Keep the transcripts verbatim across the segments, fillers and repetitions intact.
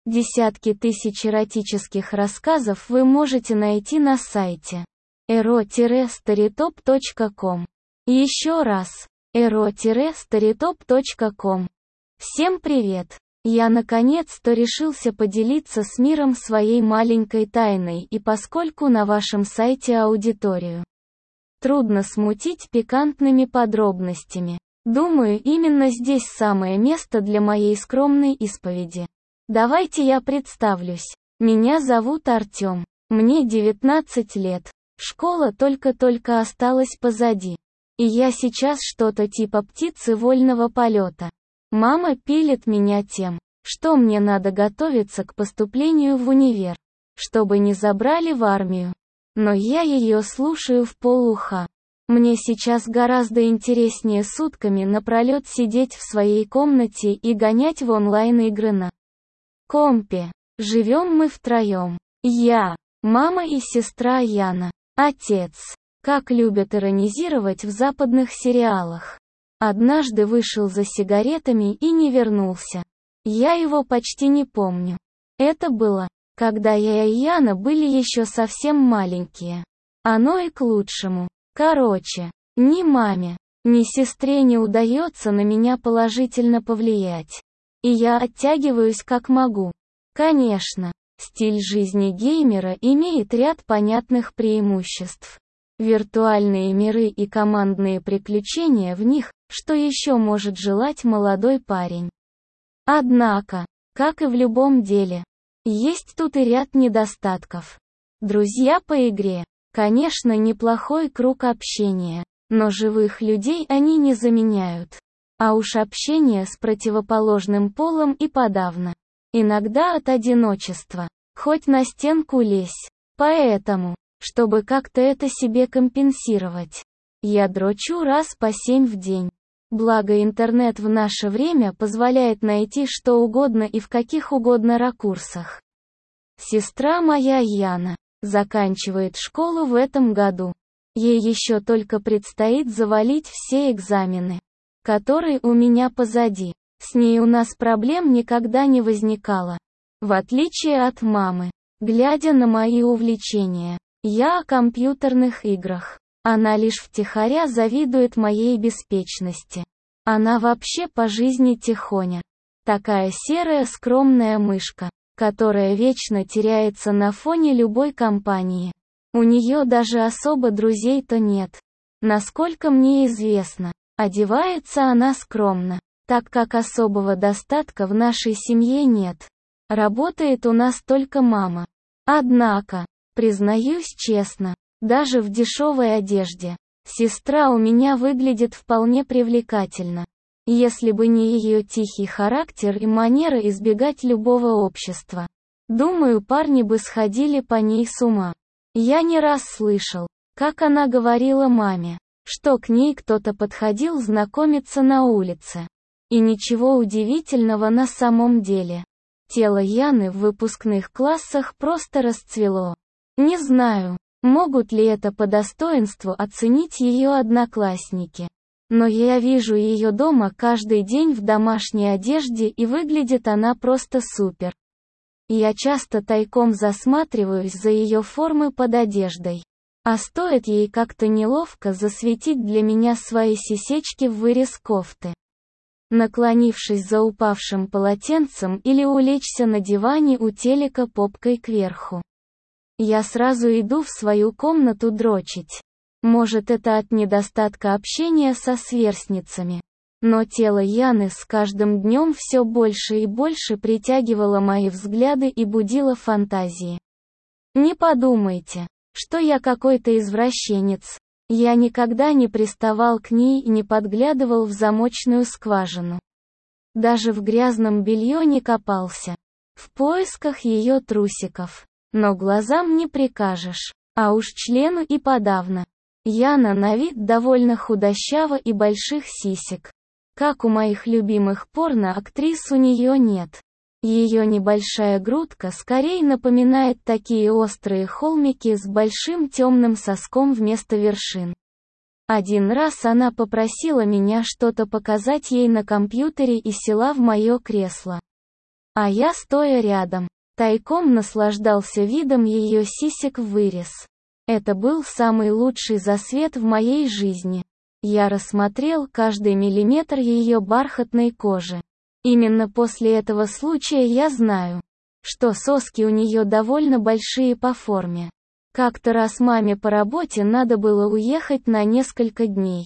Десятки тысяч эротических рассказов вы можете найти на сайте эро старитоп точка ком. Еще раз, эро старитоп точка ком. Всем привет! Я наконец-то решился поделиться с миром своей маленькой тайной, и поскольку на вашем сайте аудиторию трудно смутить пикантными подробностями, думаю, именно здесь самое место для моей скромной исповеди. Давайте я представлюсь. Меня зовут Артём. Мне девятнадцать лет. Школа только-только осталась позади. И я сейчас что-то типа птицы вольного полета. Мама пилит меня тем, что мне надо готовиться к поступлению в универ, чтобы не забрали в армию. Но я ее слушаю вполуха. Мне сейчас гораздо интереснее сутками напролет сидеть в своей комнате и гонять в онлайн-игры на компе. Живем мы втроем. Я, мама и сестра Яна. Отец, как любят иронизировать в западных сериалах, однажды вышел за сигаретами и не вернулся. Я его почти не помню. Это было, когда я и Яна были еще совсем маленькие. Оно и к лучшему. Короче, ни маме, ни сестре не удается на меня положительно повлиять. И я оттягиваюсь как могу. Конечно, стиль жизни геймера имеет ряд понятных преимуществ. Виртуальные миры и командные приключения в них, что еще может желать молодой парень. Однако, как и в любом деле, есть тут и ряд недостатков. Друзья по игре, конечно, неплохой круг общения, но живых людей они не заменяют. А уж общение с противоположным полом и подавно. Иногда от одиночества. Хоть на стенку лезь. Поэтому, чтобы как-то это себе компенсировать, я дрочу раз по семь в день. Благо интернет в наше время позволяет найти что угодно и в каких угодно ракурсах. Сестра моя Яна заканчивает школу в этом году. Ей еще только предстоит завалить все экзамены, который у меня позади. С ней у нас проблем никогда не возникало. В отличие от мамы, глядя на мои увлечения, я о компьютерных играх. Она лишь втихаря завидует моей беспечности. Она вообще по жизни тихоня. Такая серая скромная мышка, которая вечно теряется на фоне любой компании. У нее даже особо друзей-то нет. Насколько мне известно. Одевается она скромно, так как особого достатка в нашей семье нет. Работает у нас только мама. Однако, признаюсь честно, даже в дешевой одежде, сестра у меня выглядит вполне привлекательно. Если бы не ее тихий характер и манера избегать любого общества, думаю, парни бы сходили по ней с ума. Я не раз слышал, как она говорила маме, что к ней кто-то подходил знакомиться на улице. И ничего удивительного на самом деле. Тело Яны в выпускных классах просто расцвело. Не знаю, могут ли это по достоинству оценить ее одноклассники. Но я вижу ее дома каждый день в домашней одежде, и выглядит она просто супер. Я часто тайком засматриваюсь за ее формы под одеждой. А стоит ей как-то неловко засветить для меня свои сисечки в вырез кофты, наклонившись за упавшим полотенцем, или улечься на диване у телека попкой кверху. Я сразу иду в свою комнату дрочить. Может, это от недостатка общения со сверстницами. Но тело Яны с каждым днем все больше и больше притягивало мои взгляды и будило фантазии. Не подумайте, что я какой-то извращенец. Я никогда не приставал к ней и не подглядывал в замочную скважину. Даже в грязном белье не копался. В поисках ее трусиков. Но глазам не прикажешь. А уж члену и подавно. Яна на вид довольно худощава и больших сисек. Как у моих любимых порно-актрис, у нее нет. Ее небольшая грудка скорее напоминает такие острые холмики с большим темным соском вместо вершин. Один раз она попросила меня что-то показать ей на компьютере и села в мое кресло. А я, стоя рядом, тайком наслаждался видом ее сисек в вырез. Это был самый лучший засвет в моей жизни. Я рассмотрел каждый миллиметр ее бархатной кожи. Именно после этого случая я знаю, что соски у нее довольно большие по форме. Как-то раз маме по работе надо было уехать на несколько дней.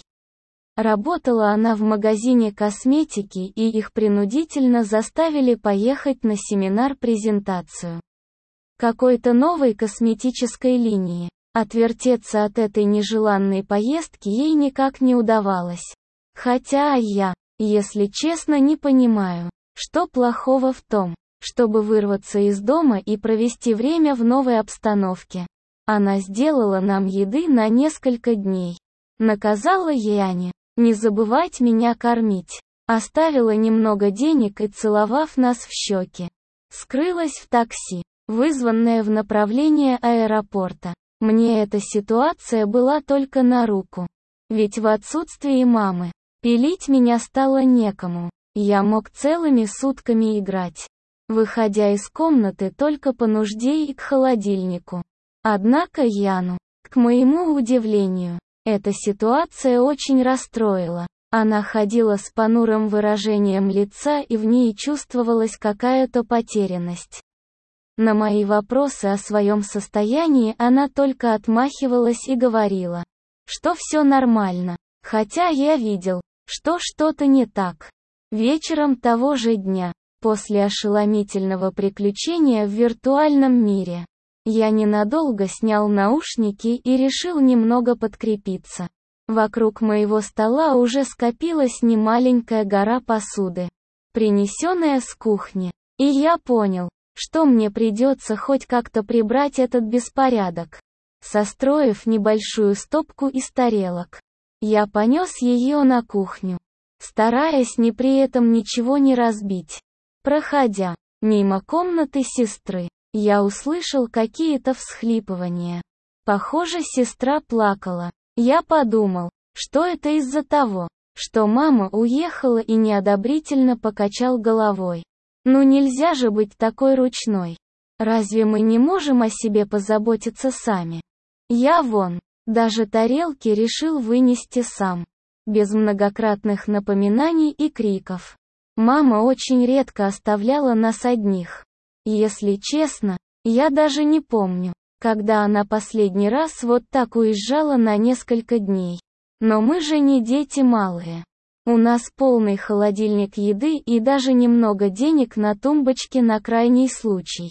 Работала она в магазине косметики, и их принудительно заставили поехать на семинар-презентацию какой-то новой косметической линии. Отвертеться от этой нежеланной поездки ей никак не удавалось. Хотя я, если честно, не понимаю, что плохого в том, чтобы вырваться из дома и провести время в новой обстановке. Она сделала нам еды на несколько дней. Наказала Яне не забывать меня кормить. Оставила немного денег и, целовав нас в щеки, скрылась в такси, вызванное в направлении аэропорта. Мне эта ситуация была только на руку. Ведь в отсутствии мамы, пилить меня стало некому. Я мог целыми сутками играть, выходя из комнаты только по нужде и к холодильнику. Однако Яну, к моему удивлению, эта ситуация очень расстроила. Она ходила с понурым выражением лица, и в ней чувствовалась какая-то потерянность. На мои вопросы о своем состоянии она только отмахивалась и говорила, что все нормально, хотя я видел, что что-то не так. Вечером того же дня, после ошеломительного приключения в виртуальном мире, я ненадолго снял наушники и решил немного подкрепиться. Вокруг моего стола уже скопилась немаленькая гора посуды, принесенная с кухни, и я понял, что мне придется хоть как-то прибрать этот беспорядок. Состроив небольшую стопку из тарелок, я понес ее на кухню, стараясь ни при этом ничего не разбить. Проходя мимо комнаты сестры, я услышал какие-то всхлипывания. Похоже, сестра плакала. Я подумал, что это из-за того, что мама уехала, и неодобрительно покачал головой. Ну нельзя же быть такой ручной. Разве мы не можем о себе позаботиться сами? Я вон, даже тарелки решил вынести сам, без многократных напоминаний и криков. Мама очень редко оставляла нас одних. Если честно, я даже не помню, когда она последний раз вот так уезжала на несколько дней. Но мы же не дети малые. У нас полный холодильник еды и даже немного денег на тумбочке на крайний случай.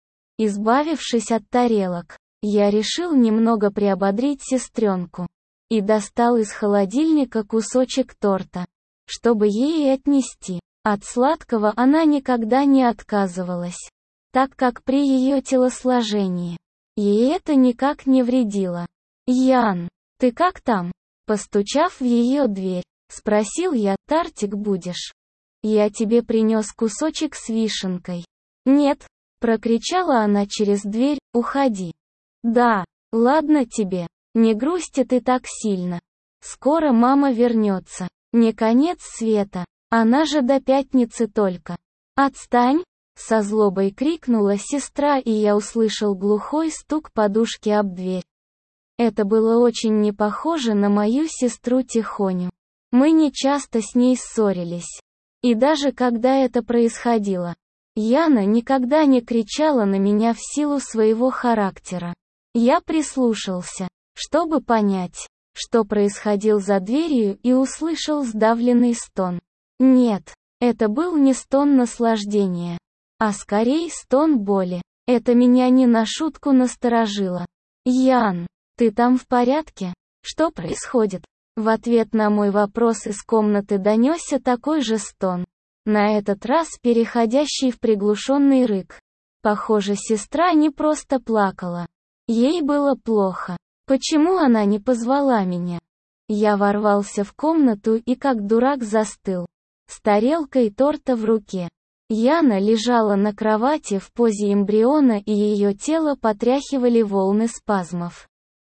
Избавившись от тарелок, я решил немного приободрить сестренку. И достал из холодильника кусочек торта, чтобы ей отнести. От сладкого она никогда не отказывалась, так как при ее телосложении ей это никак не вредило. «Ян, ты как там?» Постучав в ее дверь, спросил я: «Тортик будешь? Я тебе принес кусочек с вишенкой». «Нет», — прокричала она через дверь, — «уходи». «Да, ладно тебе, не грусти ты так сильно. Скоро мама вернется, не конец света, она же до пятницы только». «Отстань!» — со злобой крикнула сестра, и я услышал глухой стук подушки об дверь. Это было очень не похоже на мою сестру Тихоню. Мы не часто с ней ссорились. И даже когда это происходило, Яна никогда не кричала на меня в силу своего характера. Я прислушался, чтобы понять, что происходило за дверью, и услышал сдавленный стон. Нет, это был не стон наслаждения, а скорее стон боли. Это меня не на шутку насторожило. «Ян, ты там в порядке? Что происходит?» В ответ на мой вопрос из комнаты донесся такой же стон, на этот раз переходящий в приглушенный рык. Похоже, сестра не просто плакала. Ей было плохо. Почему она не позвала меня? Я ворвался в комнату и как дурак застыл, с тарелкой торта в руке. Яна лежала на кровати в позе эмбриона, и ее тело потряхивали волны спазмов.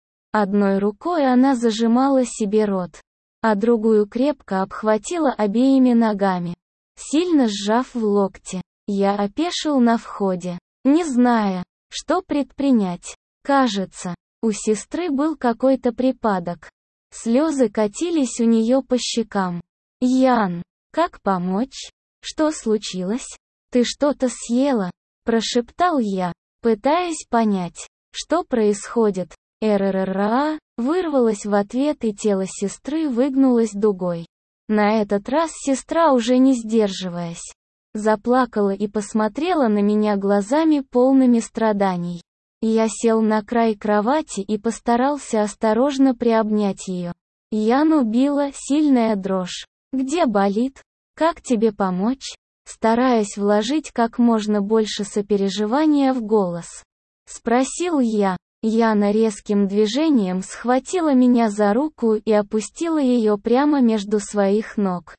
Одной рукой она зажимала себе рот, а другую крепко обхватила обеими ногами, сильно сжав в локте. Я опешил на входе, не зная, что предпринять. Кажется, у сестры был какой-то припадок. Слезы катились у нее по щекам. «Ян, как помочь? Что случилось? Ты что-то съела?» – прошептал я, пытаясь понять, что происходит. «РРРА» вырвалось в ответ, и тело сестры выгнулось дугой. На этот раз сестра, уже не сдерживаясь, заплакала и посмотрела на меня глазами, полными страданий. Я сел на край кровати и постарался осторожно приобнять ее. Яну била сильная дрожь. «Где болит? Как тебе помочь?» Стараясь вложить как можно больше сопереживания в голос, спросил я. Яна резким движением схватила меня за руку и опустила ее прямо между своих ног.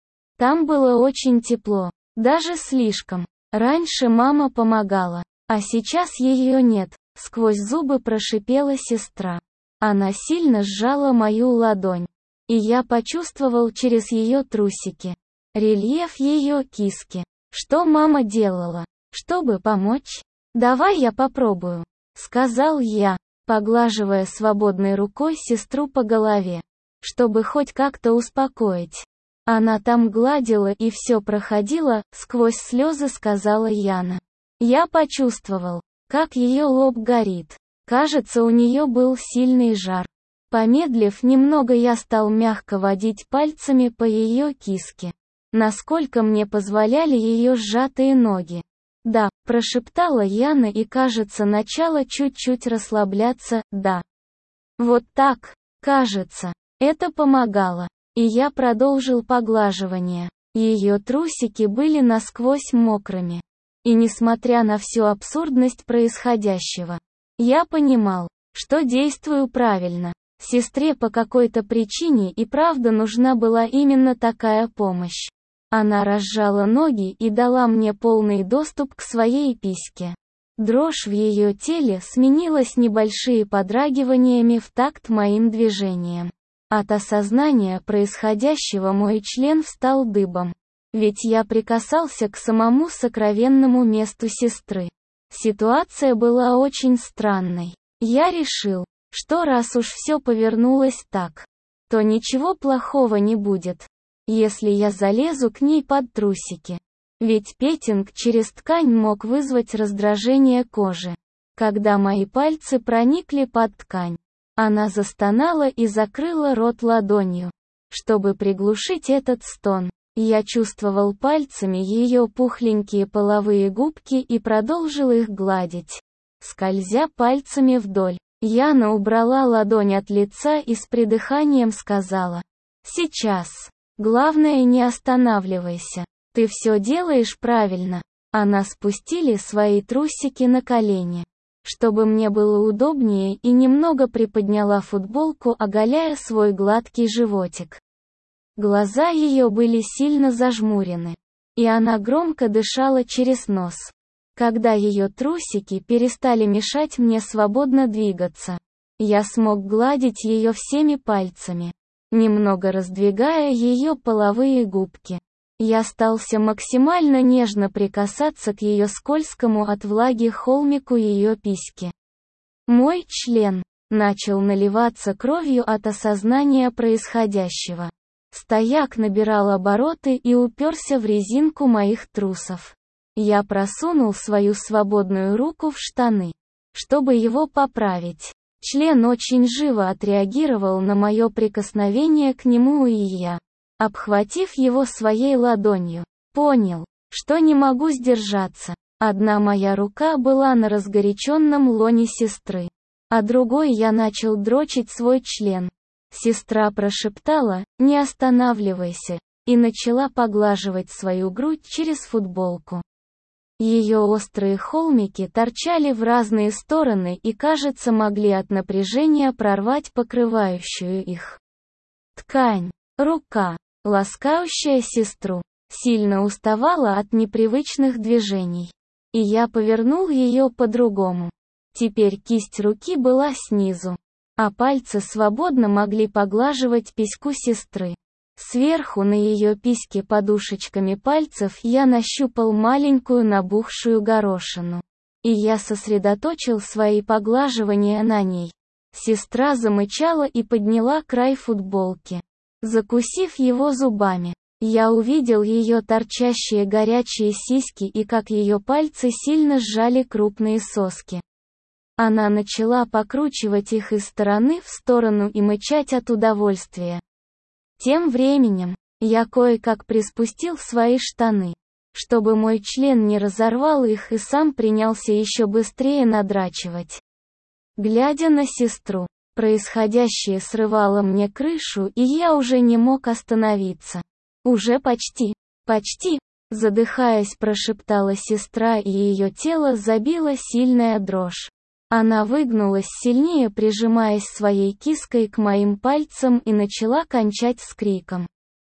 Там было очень тепло, даже слишком. Раньше мама помогала, а сейчас ее нет, сквозь зубы прошипела сестра. Она сильно сжала мою ладонь, и я почувствовал через ее трусики рельеф ее киски. Что мама делала, чтобы помочь? «Давай я попробую», — сказал я, поглаживая свободной рукой сестру по голове, чтобы хоть как-то успокоить. Она там гладила и все проходило, сквозь слезы сказала Яна. Я почувствовал, как ее лоб горит. Кажется, у нее был сильный жар. Помедлив немного, я стал мягко водить пальцами по ее киске, насколько мне позволяли ее сжатые ноги. «Да», — прошептала Яна и, кажется, начала чуть-чуть расслабляться. «Да». Вот так, кажется, это помогало. И я продолжил поглаживание. Ее трусики были насквозь мокрыми. И несмотря на всю абсурдность происходящего, я понимал, что действую правильно. Сестре по какой-то причине и правда нужна была именно такая помощь. Она разжала ноги и дала мне полный доступ к своей письке. Дрожь в ее теле сменилась небольшими подрагиваниями в такт моим движениям. От осознания происходящего мой член встал дыбом. Ведь я прикасался к самому сокровенному месту сестры. Ситуация была очень странной. Я решил, что раз уж все повернулось так, то ничего плохого не будет, если я залезу к ней под трусики. Ведь петинг через ткань мог вызвать раздражение кожи. Когда мои пальцы проникли под ткань, она застонала и закрыла рот ладонью. Чтобы приглушить этот стон, я чувствовал пальцами ее пухленькие половые губки и продолжил их гладить, скользя пальцами вдоль. Яна убрала ладонь от лица и с придыханием сказала: «Сейчас. Главное, не останавливайся. Ты все делаешь правильно». Она спустили свои трусики на колени, чтобы мне было удобнее, и немного приподняла футболку, оголяя свой гладкий животик. Глаза ее были сильно зажмурены, и она громко дышала через нос. Когда ее трусики перестали мешать мне свободно двигаться, я смог гладить ее всеми пальцами, немного раздвигая ее половые губки. Я стался максимально нежно прикасаться к ее скользкому от влаги холмику ее письки. Мой член начал наливаться кровью от осознания происходящего. Стояк набирал обороты и уперся в резинку моих трусов. Я просунул свою свободную руку в штаны, чтобы его поправить. Член очень живо отреагировал на мое прикосновение к нему, и я, обхватив его своей ладонью, понял, что не могу сдержаться. Одна моя рука была на разгоряченном лоне сестры, а другой я начал дрочить свой член. Сестра прошептала: «Не останавливайся», и начала поглаживать свою грудь через футболку. Ее острые холмики торчали в разные стороны и, кажется, могли от напряжения прорвать покрывающую их ткань. Рука, ласкающая сестру, сильно уставала от непривычных движений, и я повернул ее по-другому. Теперь кисть руки была снизу, а пальцы свободно могли поглаживать письку сестры. Сверху на ее письке подушечками пальцев я нащупал маленькую набухшую горошину. И я сосредоточил свои поглаживания на ней. Сестра замычала и подняла край футболки. Закусив его зубами, я увидел ее торчащие горячие сиськи и как ее пальцы сильно сжали крупные соски. Она начала покручивать их из стороны в сторону и мычать от удовольствия. Тем временем, я кое-как приспустил свои штаны, чтобы мой член не разорвал их и сам принялся еще быстрее надрачивать. Глядя на сестру, происходящее срывало мне крышу, и я уже не мог остановиться. «Уже почти, почти», задыхаясь, прошептала сестра, и ее тело забило сильная дрожь. Она выгнулась сильнее, прижимаясь своей киской к моим пальцам, и начала кончать с криком.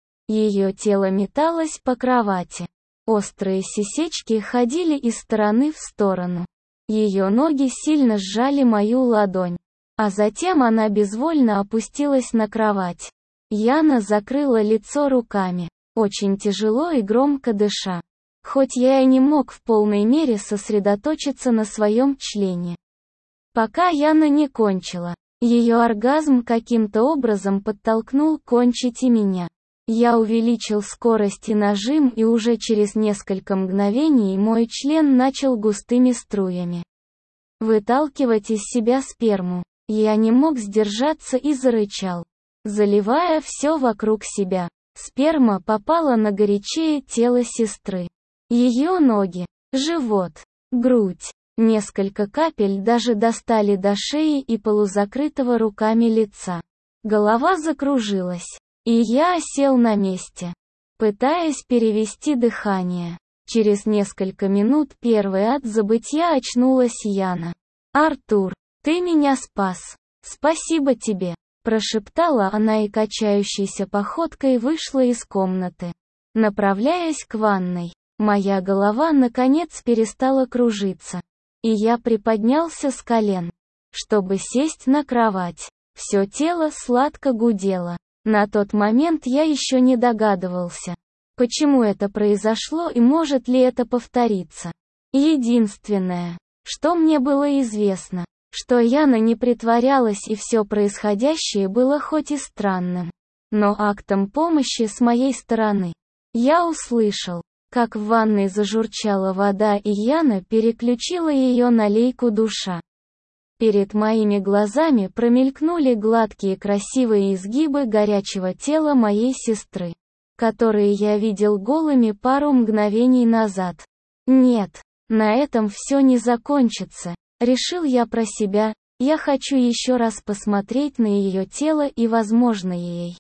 Ее тело металось по кровати. Острые сисечки ходили из стороны в сторону. Ее ноги сильно сжали мою ладонь. А затем она безвольно опустилась на кровать. Яна закрыла лицо руками, очень тяжело и громко дыша. Хоть я и не мог в полной мере сосредоточиться на своем члене. Пока Яна не кончила, ее оргазм каким-то образом подтолкнул кончить и меня. Я увеличил скорость и нажим, и уже через несколько мгновений мой член начал густыми струями выталкивать из себя сперму. Я не мог сдержаться и зарычал, заливая все вокруг себя. Сперма попала на горячее тело сестры. Ее ноги, живот, грудь. Несколько капель даже достали до шеи и полузакрытого руками лица. Голова закружилась, и я осел на месте, пытаясь перевести дыхание. Через несколько минут первой от забытья очнулась Яна. «Артур, ты меня спас. Спасибо тебе», прошептала она и качающейся походкой вышла из комнаты, направляясь к ванной. Моя голова наконец перестала кружиться. И я приподнялся с колен, чтобы сесть на кровать. Все тело сладко гудело. На тот момент я еще не догадывался, почему это произошло и может ли это повториться. Единственное, что мне было известно, что Яна не притворялась, и все происходящее было хоть и странным, но актом помощи с моей стороны. Я услышал, как в ванной зажурчала вода, и Яна переключила ее на лейку душа. Перед моими глазами промелькнули гладкие красивые изгибы горячего тела моей сестры, которые я видел голыми пару мгновений назад. Нет, на этом все не закончится, решил я про себя. Я хочу еще раз посмотреть на ее тело, и, возможно, ей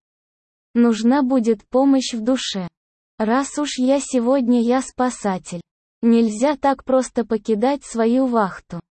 нужна будет помощь в душе. Раз уж я сегодня я спасатель, нельзя так просто покидать свою вахту.